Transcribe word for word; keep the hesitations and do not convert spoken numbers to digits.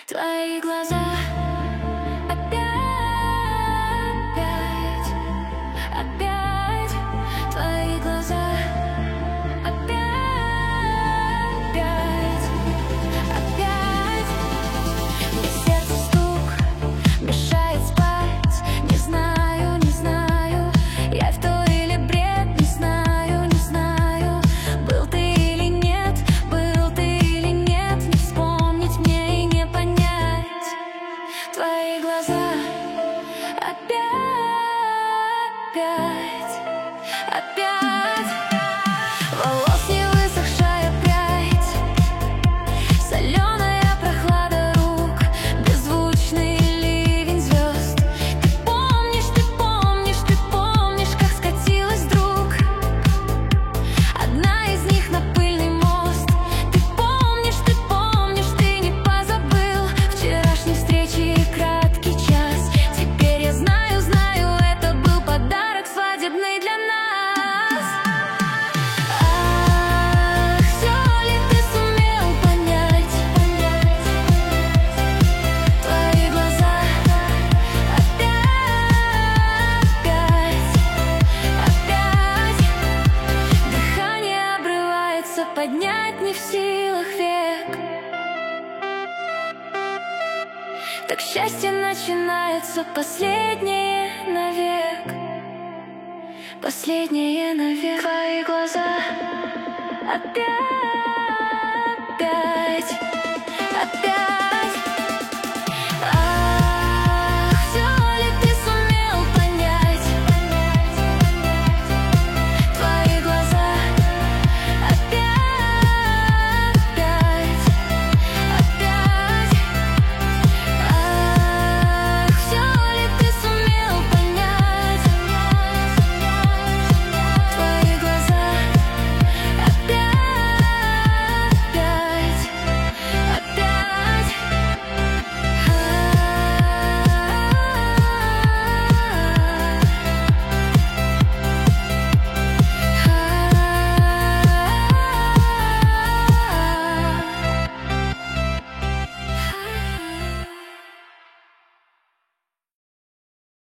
Твои глаза опять, опять, твои глаза опять, опять. Мне сердце стук мешает спать. Не знаю, не знаю, я в то или бред. Не знаю, не знаю, был ты или нет, был ты или нет. Не вспомнить мне и не понять. Твои глаза опять, опять. Волос не высохшая прядь, соленая прохлада рук, беззвучный ливень звезд. Ты помнишь, ты помнишь, ты помнишь, как скатилась вдруг одна из них на пыльный мост. Ты помнишь, ты помнишь, ты не позабыл вчерашней встречи и краткий час. Теперь я знаю, знаю, это был подарок свадебный для нас. Ах, всё ли ты сумел понять? Твои глаза опять, опять. Дыхание обрывается, поднять не в силах век. Так счастье начинается, последнее навек, последнее навек. Твои глаза опять, опять, опять.